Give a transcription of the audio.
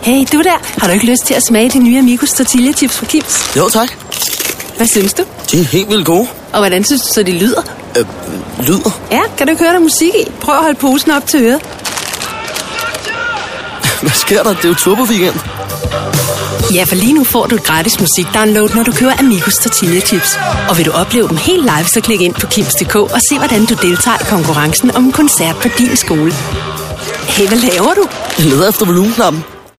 Hey, du der. Har du ikke lyst til at smage de nye Amigos tortilla-chips fra Kims? Jo, tak. Hvad synes du? De er helt vildt gode. Og hvordan synes du så, de lyder? Lyder? Ja, kan du ikke høre der musik i? Prøv at holde posen op til øret. Hvad sker der? Det er jo turbo-weekend. Ja, for lige nu får du et gratis musikdownload, når du køber Amigos tortilla-chips. Og vil du opleve dem helt live, så klik ind på kims.dk og se, hvordan du deltager i konkurrencen om en koncert på din skole. Hey, hvad laver du? Jeg leder efter volumenknappen.